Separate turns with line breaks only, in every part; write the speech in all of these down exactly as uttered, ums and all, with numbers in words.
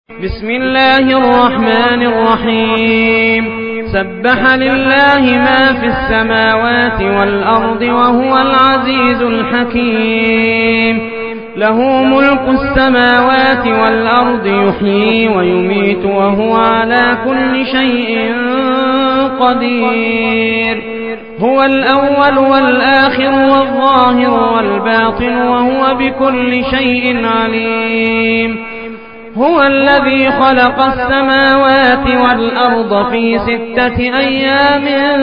بسم الله الرحمن الرحيم سبح لله ما في السماوات والأرض وهو العزيز الحكيم له ملك السماوات والأرض يحيي ويميت وهو على كل شيء قدير هو الأول والآخر والظاهر والباطن وهو بكل شيء عليم هو الذي خلق السماوات والأرض في ستة أيام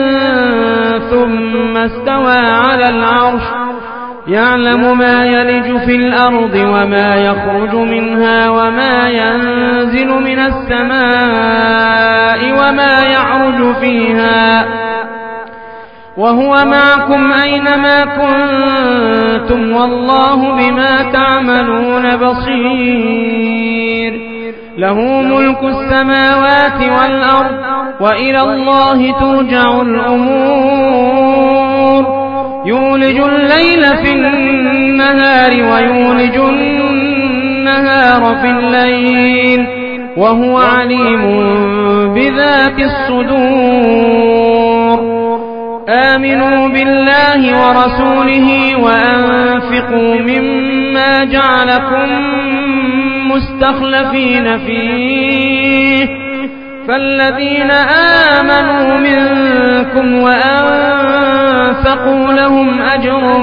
ثم استوى على العرش يعلم ما يلج في الأرض وما يخرج منها وما ينزل من السماء وما يعرج فيها وهو معكم أينما كنتم والله بما تعملون بصير له ملك السماوات والأرض وإلى الله ترجع الأمور يولج الليل في النهار ويولج النهار في الليل وهو عليم بذات الصدور آمنوا بالله ورسوله وأنفقوا مما جعلكم مستخلفين فيه فالذين آمنوا منكم وأنفقوا لهم أجر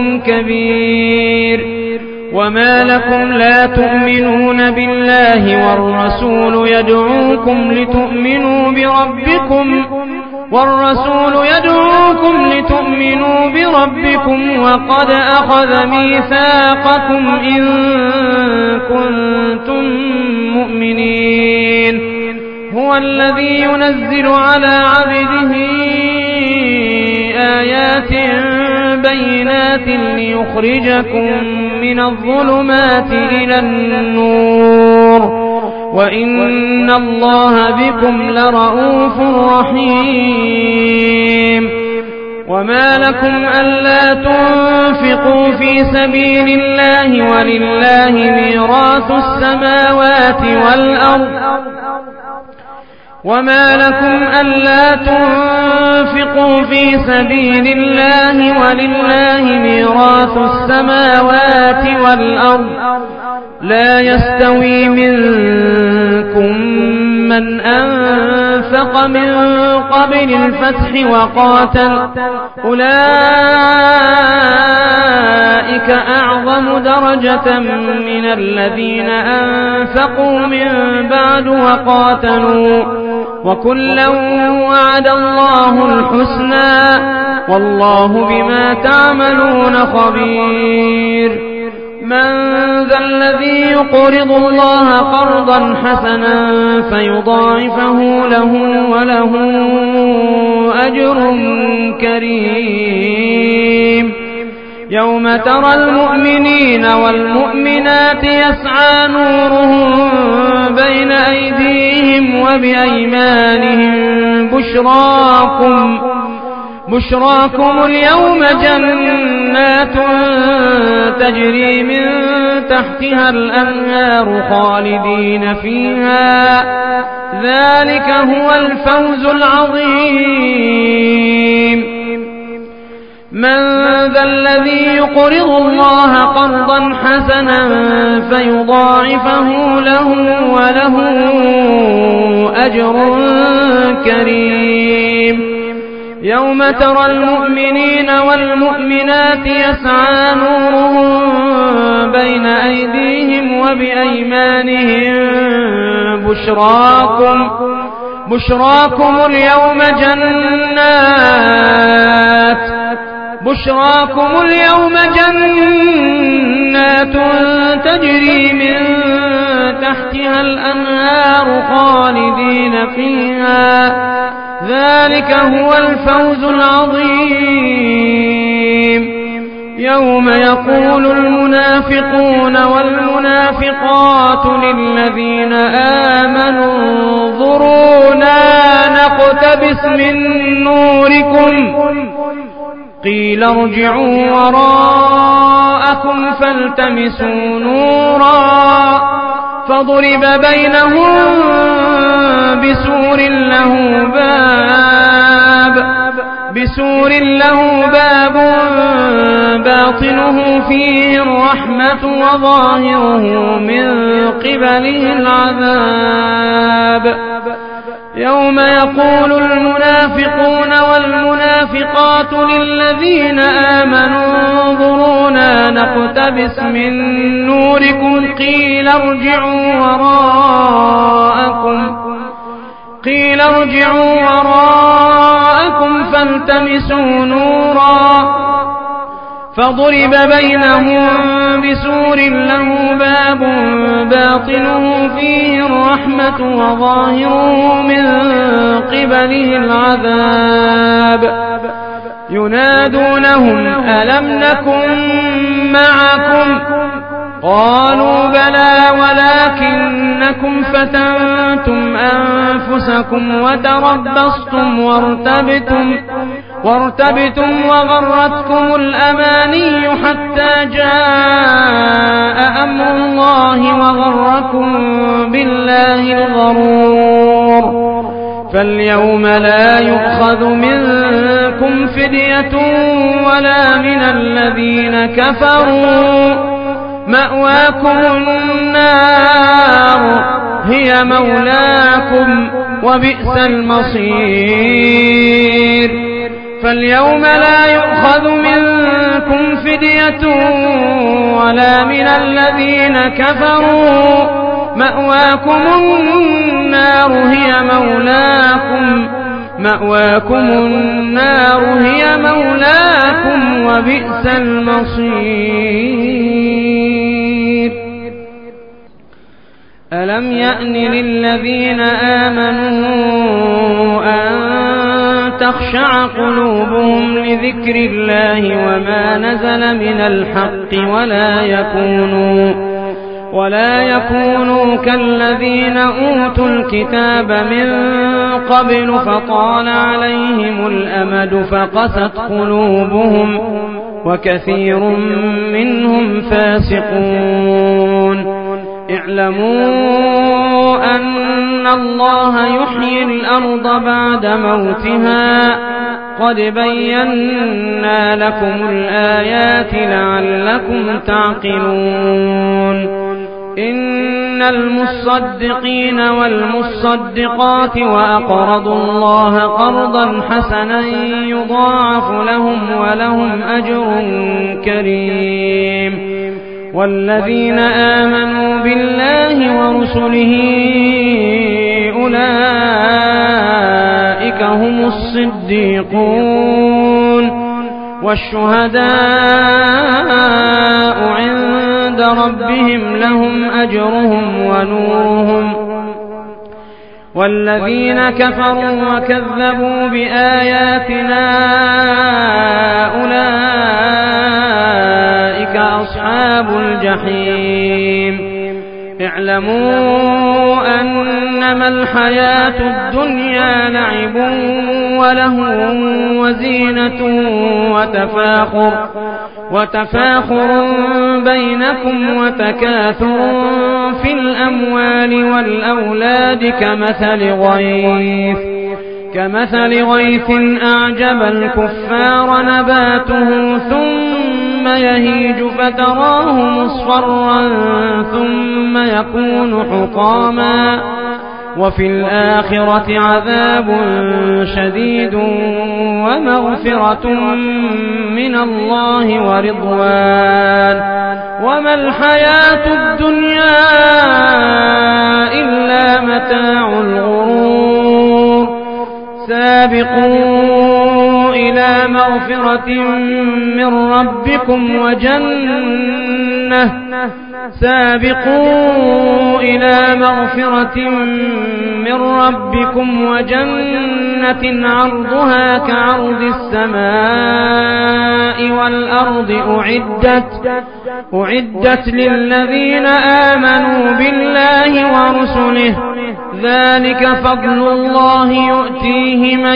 كبير وما لكم لا تؤمنون بالله والرسول يدعوكم لتؤمنوا بربكم والرسول يدعوكم لتؤمنوا بربكم وقد أخذ ميثاقكم إن كنتم مؤمنين هو الذي ينزل على عبده آيات بينات ليخرجكم من الظلمات إلى النور وإن الله بكم لرؤوف رحيم وما لكم ألا تنفقوا في سبيل الله ولله ميراث السماوات والأرض وما لكم ألا تنفقوا في سبيل الله ولله ميراث السماوات والأرض لا يستوي منكم من أنفق من قبل الفتح وقاتل أولئك أعظم درجة من الذين أنفقوا من بعد وقاتلوا وكلا وعد الله الحسنى والله بما تعملون خبير من ذا الذي يقرض الله قرضا حسنا فيضاعفه له وله أجر كريم يوم ترى المؤمنين والمؤمنات يسعى نورهم بين أيديهم وبأيمانهم بشراكم بشراكم اليوم جنات تجري من تحتها الأنهار خالدين فيها ذلك هو الفوز العظيم من ذا الذي يقرض الله قرضا حسنا فيضاعفه له وله أجر كريم يوم ترى المؤمنين والمؤمنات يسعى نورهم بين أيديهم وبأيمانهم بشراكم بشراكم اليوم جنات بشراكم اليوم جنات تجري من تحتها الأنهار خالدين فيها ذلك هو الفوز العظيم يوم يقول المنافقون والمنافقات للذين آمنوا انظرونا نقتبس من نوركم قيل ارجعوا وراءكم فالتمسوا نورا فضرب بينهم بسور له باب بسور له باب باطنه فيه الرحمة وظاهره من قبله العذاب يوم يقول المنافقون والمنافقات للذين آمنوا انظرونا نقتبس من نوركم قيل ارجعوا وراءكم قيل ارجعوا وراءكم فالتمسوا نورا فضرب بينهم بسور له باب باطنه فيه الرحمة وظاهره من قبله العذاب ينادونهم ألم نكن معكم قالوا بلى ولكنكم فتنتم أنفسكم وتربصتم وارتبتم وارتبتم وغرتكم الأماني حتى جاء أمر الله وغركم بالله الغرور فاليوم لا يؤخذ منكم فدية ولا من الذين كفروا مأواكم النار هي مولاكم وبئس المصير فاليوم لا يؤخذ منكم فدية ولا من الذين كفروا مأواكم النار هي مولاكم مأواكم النار هي مولاكم وبئس المصير ألم يأن للذين آمنوا أن تخشع قلوبهم لذكر الله وما نزل من الحق ولا يكونوا ولا يكونوا كالذين أوتوا الكتاب من قبل فطال عليهم الأمد فقست قلوبهم وكثير منهم فاسقون اعلموا أن الله يحيي الأرض بعد موتها قد بينا لكم الآيات لعلكم تعقلون إن المصدقين والمصدقات وأقرضوا الله قرضا حسنا يضاعف لهم ولهم أجر كريم والذين آمنوا بالله ورسله أولئك هم الصديقون والشهداء عند ربهم لهم أجرهم ونورهم والذين كفروا وكذبوا بآياتنا أولئك أصحاب الجحيم اعلموا أنما الحياة الدنيا لعب ولهو وزينة وتفاخر وتفاخر بينكم وتكاثر في الأموال والأولاد كمثل غيث كمثل غيث أعجب الكفار نباته ثم يهيج فتراه مصفرا ثم يكون حطاما وفي الآخرة عذاب شديد ومغفرة من الله ورضوان وما الحياة الدنيا إلا متاع الغرور سابقوا إلى مغفرة من ربكم وجنة سابقوا إلى مغفرة من ربكم وجنة عرضها كعرض السماء والأرض أعدت أعدت للذين آمنوا بالله ورسله ذلك فضل الله يؤتيه من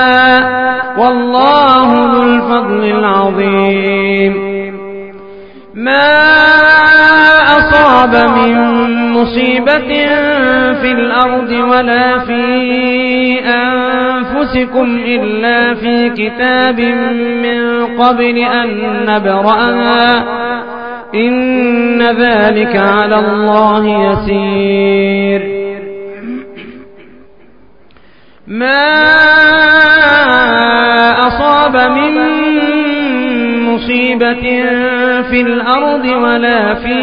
يشاء والله ذو الفضل العظيم ما أصاب من مصيبة في الأرض ولا في أنفسكم إلا في كتاب من قبل أن نبرأها إن ذلك على الله يسير. ما أصاب من مصيبة في الأرض ولا في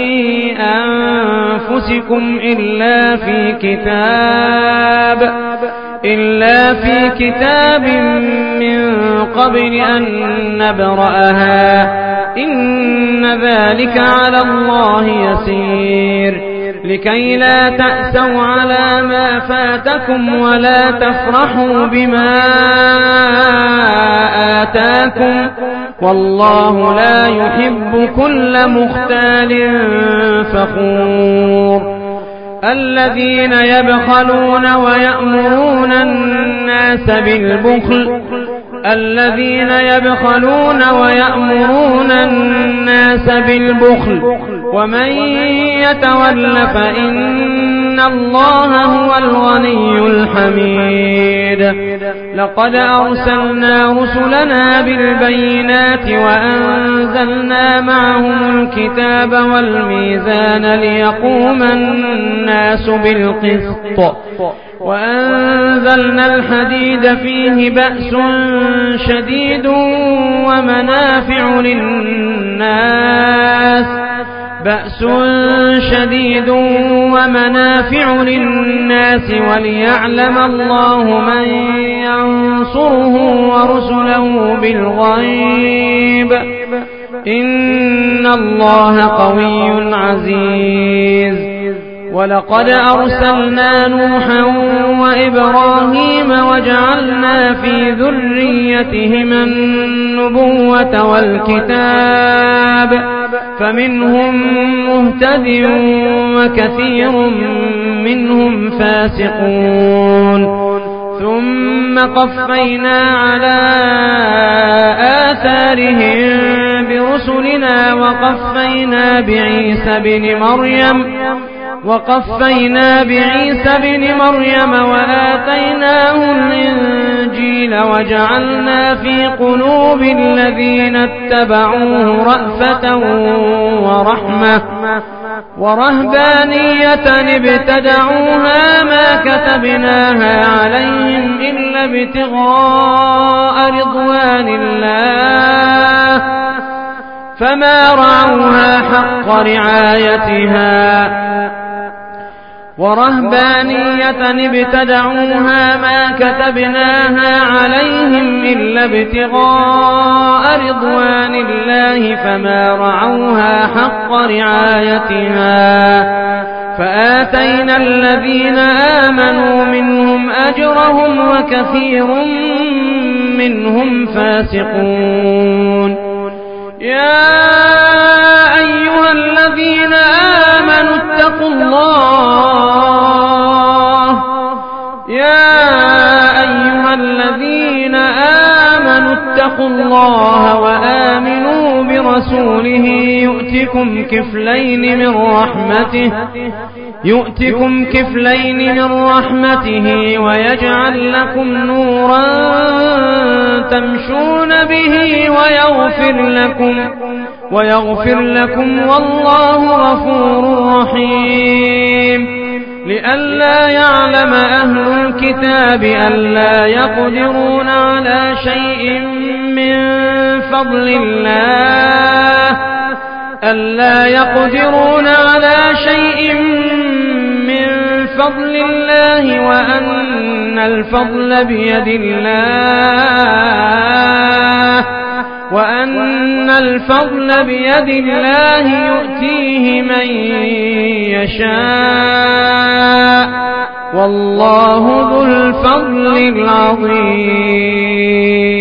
أنفسكم إلا في كتاب إلا في كتاب من قبل أن نبرأها إن ذلك على الله يسير. لكي لا تأسوا على ما فاتكم ولا تفرحوا بما آتاكم والله لا يحب كل مختال فخور. الذين يبخلون ويأمرون الناس بالبخل الذين يبخلون ويأمرون الناس بالبخل ومن يتول فإن الله هو الغني الحميد. لقد أرسلنا رسلنا بالبينات وأنزلنا معهم الكتاب والميزان ليقوم الناس بالقسط وأنزلنا الحديد فيه بأس شديد ومنافع للناس بأس شديد ومنافع للناس وليعلم الله من ينصره ورسله بالغيب إن الله قوي عزيز. ولقد أرسلنا نوحا وإبراهيم وجعلنا في ذريتهما النبوة والكتاب فمنهم مهتد وكثير منهم فاسقون. ثم قفينا على آثارهم برسلنا وقفينا بعيسى بن مريم وقفينا بعيسى بن مريم وآتيناه الإنجيل وجعلنا في قلوب الذين اتبعوه رأفة ورحمة ورهبانية ابتدعوها ما كتبناها عليهم إلا ابتغاء رضوان الله فما رعوها حق رعايتها ورهبانية ابتدعوها ما كتبناها عليهم إلا ابتغاء رضوان الله فما رعوها حق رعايتها فآتينا الذين آمنوا منهم أجرهم وكثير منهم فاسقون. يا أيها الذين آمنوا اتقوا الله يا أيها الذين آمنوا اتقوا الله وآمنوا برسوله يؤتكم كفلين من رحمته يؤتكم كفلين من رحمته ويجعل لكم نورا تمشون به ويغفر لكم ويغفر لكم والله غفور رحيم. لئلا يعلم أهل الكتاب ألا يقدرون على شيء من فضل الله ألا يقدرون على شيء من فضل الله وأن الفضل بيد الله وأن الفضل بيد الله يؤتيه من يشاء والله ذو الفضل العظيم.